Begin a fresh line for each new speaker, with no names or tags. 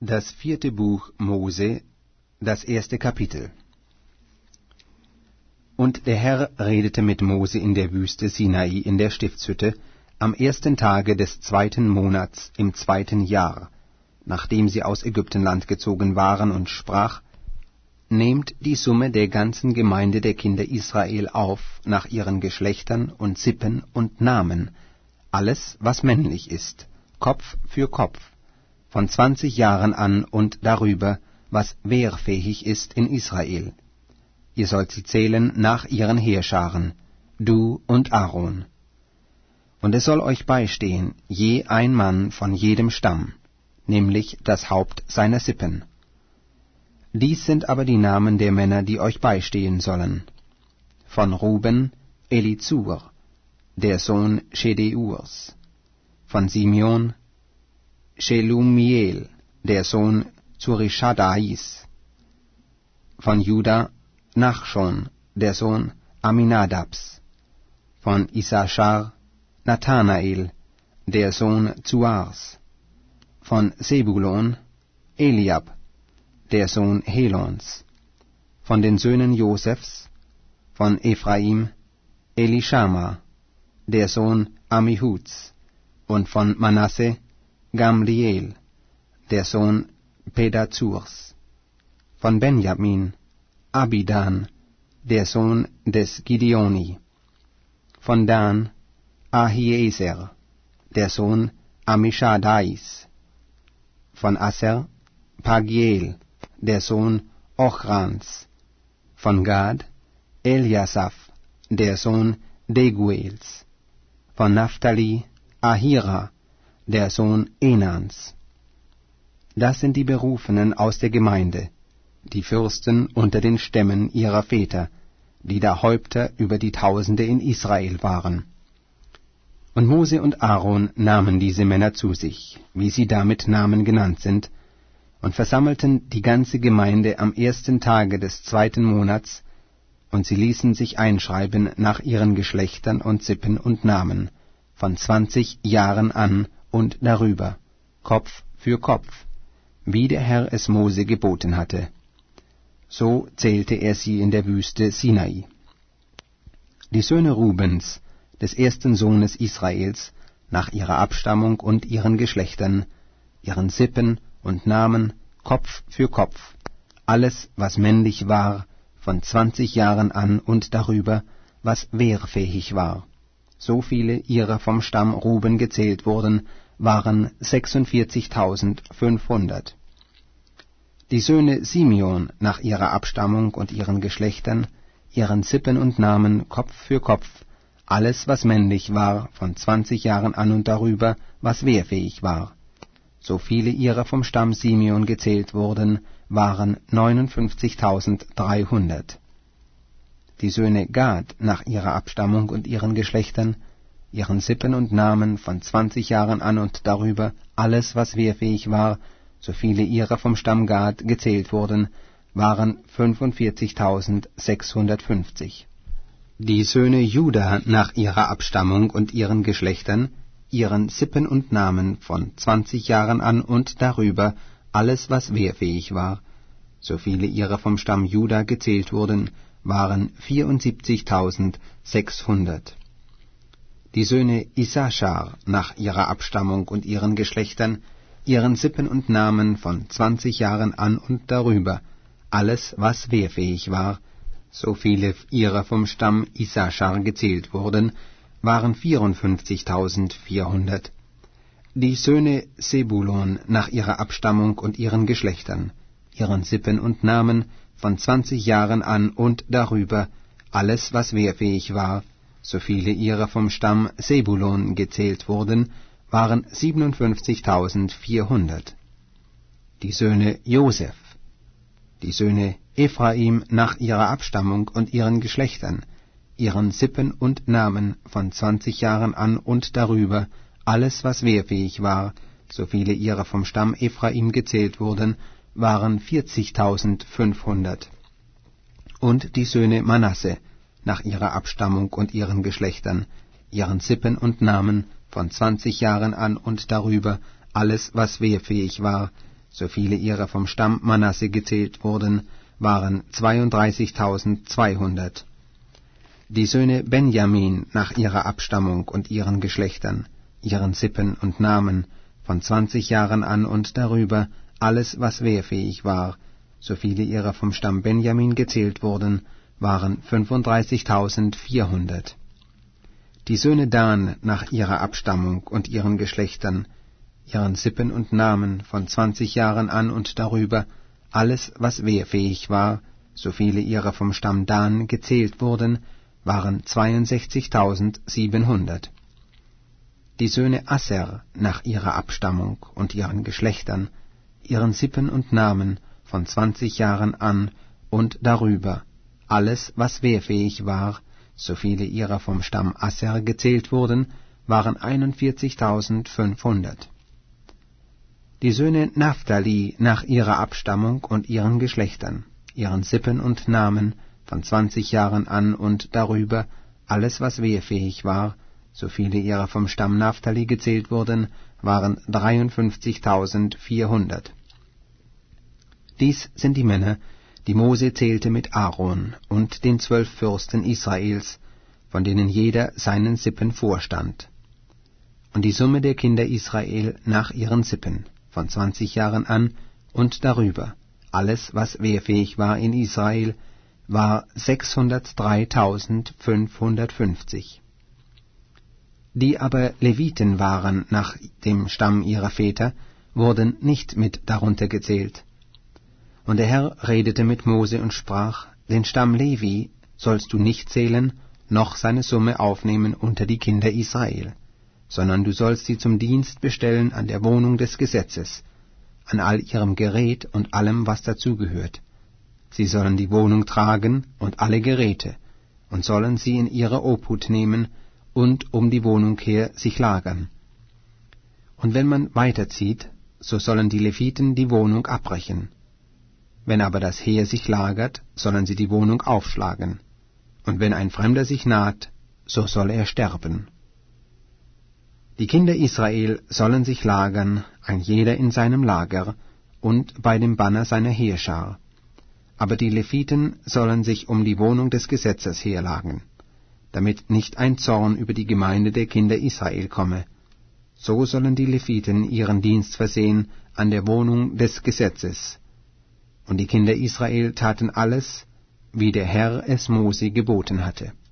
Das 4. Buch Mose, das 1. Kapitel. Und der Herr redete mit Mose in der Wüste Sinai in der Stiftshütte am 1. Tage des 2. Monats im 2. Jahr, nachdem sie aus Ägyptenland gezogen waren, und sprach: Nehmt die Summe der ganzen Gemeinde der Kinder Israel auf, nach ihren Geschlechtern und Sippen und Namen, alles, was männlich ist, Kopf für Kopf, von 20 Jahren an und darüber, was wehrfähig ist in Israel. Ihr sollt sie zählen nach ihren Heerscharen, du und Aaron. Und es soll euch beistehen, je ein Mann von jedem Stamm, nämlich das Haupt seiner Sippen. Dies sind aber die Namen der Männer, die euch beistehen sollen. Von Ruben, Elizur, der Sohn Schedeurs. Von Simeon, Shelumiel, der Sohn Zurishadais. Von Juda, Nachschon, der Sohn Aminadabs. Von Issachar, Nathanael, der Sohn Zuars. Von Sebulon, Eliab, der Sohn Helons. Von den Söhnen Josefs, von Ephraim, Elishama, der Sohn Ammihuds. Und von Manasse, Gamliel, der Sohn Pedazurs. Von Benjamin, Abidan, der Sohn des Gideoni. Von Dan, Ahieser, der Sohn Amishadais. Von Asser, Pagiel, der Sohn Ochrans. Von Gad, Eliasaph, der Sohn Deguels. Von Naphtali, Ahira, der Sohn Enans. Das sind die Berufenen aus der Gemeinde, die Fürsten unter den Stämmen ihrer Väter, die da Häupter über die Tausende in Israel waren. Und Mose und Aaron nahmen diese Männer zu sich, wie sie da mit Namen genannt sind, und versammelten die ganze Gemeinde am 1. Tage des 2. Monats, und sie ließen sich einschreiben nach ihren Geschlechtern und Sippen und Namen, von 20 Jahren an und darüber, Kopf für Kopf, wie der Herr es Mose geboten hatte. So zählte er sie in der Wüste Sinai. Die Söhne Rubens, des ersten Sohnes Israels, nach ihrer Abstammung und ihren Geschlechtern, ihren Sippen und Namen, Kopf für Kopf, alles, was männlich war, von 20 Jahren an und darüber, was wehrfähig war. So viele ihrer vom Stamm Ruben gezählt wurden, waren 46.500. Die Söhne Simeon nach ihrer Abstammung und ihren Geschlechtern, ihren Sippen und Namen, Kopf für Kopf, alles, was männlich war, von 20 Jahren an und darüber, was wehrfähig war. So viele ihrer vom Stamm Simeon gezählt wurden, waren 59.300. Die Söhne Gad nach ihrer Abstammung und ihren Geschlechtern, ihren Sippen und Namen, von 20 Jahren an und darüber, alles, was wehrfähig war, so viele ihrer vom Stamm Gad gezählt wurden, waren 45.650. Die Söhne Juda nach ihrer Abstammung und ihren Geschlechtern, ihren Sippen und Namen, von 20 Jahren an und darüber, alles, was wehrfähig war, so viele ihrer vom Stamm Juda gezählt wurden, waren 74.600. Die Söhne Issachar nach ihrer Abstammung und ihren Geschlechtern, ihren Sippen und Namen, von 20 Jahren an und darüber, alles, was wehrfähig war, so viele ihrer vom Stamm Issachar gezählt wurden, waren 54.400. Die Söhne Sebulon nach ihrer Abstammung und ihren Geschlechtern, ihren Sippen und Namen, von 20 Jahren an und darüber, alles, was wehrfähig war, so viele ihrer vom Stamm Sebulon gezählt wurden, waren 57.400. Die Söhne Joseph, die Söhne Ephraim nach ihrer Abstammung und ihren Geschlechtern, ihren Sippen und Namen, von 20 Jahren an und darüber, alles, was wehrfähig war, so viele ihrer vom Stamm Ephraim gezählt wurden, waren 40.500. Und die Söhne Manasse nach ihrer Abstammung und ihren Geschlechtern, ihren Sippen und Namen, von 20 Jahren an und darüber, alles, was wehrfähig war, so viele ihrer vom Stamm Manasse gezählt wurden, waren 32.200. Die Söhne Benjamin nach ihrer Abstammung und ihren Geschlechtern, ihren Sippen und Namen, von 20 Jahren an und darüber, alles, was wehrfähig war, so viele ihrer vom Stamm Benjamin gezählt wurden, waren 35.400. Die Söhne Dan nach ihrer Abstammung und ihren Geschlechtern, ihren Sippen und Namen, von 20 Jahren an und darüber, alles, was wehrfähig war, so viele ihrer vom Stamm Dan gezählt wurden, waren 62.700. Die Söhne Asser nach ihrer Abstammung und ihren Geschlechtern, ihren Sippen und Namen, von 20 Jahren an und darüber, alles, was wehrfähig war, so viele ihrer vom Stamm Asser gezählt wurden, waren 41.500. Die Söhne Naphtali nach ihrer Abstammung und ihren Geschlechtern, ihren Sippen und Namen, von 20 Jahren an und darüber, alles, was wehrfähig war, so viele ihrer vom Stamm Naphtali gezählt wurden, waren 53.400. Dies sind die Männer, die Mose zählte mit Aaron und den 12 Fürsten Israels, von denen jeder seinen Sippen vorstand. Und die Summe der Kinder Israel nach ihren Sippen, von 20 Jahren an und darüber, alles, was wehrfähig war in Israel, war 603.550. Die aber Leviten waren nach dem Stamm ihrer Väter, wurden nicht mit darunter gezählt. Und der Herr redete mit Mose und sprach, den Stamm Levi sollst du nicht zählen, noch seine Summe aufnehmen unter die Kinder Israel, sondern du sollst sie zum Dienst bestellen an der Wohnung des Gesetzes, an all ihrem Gerät und allem, was dazugehört. Sie sollen die Wohnung tragen und alle Geräte, und sollen sie in ihre Obhut nehmen und um die Wohnung her sich lagern. Und wenn man weiterzieht, so sollen die Leviten die Wohnung abbrechen. Wenn aber das Heer sich lagert, sollen sie die Wohnung aufschlagen. Und wenn ein Fremder sich naht, so soll er sterben. Die Kinder Israel sollen sich lagern, ein jeder in seinem Lager und bei dem Banner seiner Heerschar. Aber die Leviten sollen sich um die Wohnung des Gesetzes herlagern, damit nicht ein Zorn über die Gemeinde der Kinder Israel komme. So sollen die Leviten ihren Dienst versehen an der Wohnung des Gesetzes. Und die Kinder Israel taten alles, wie der Herr es Mose geboten hatte.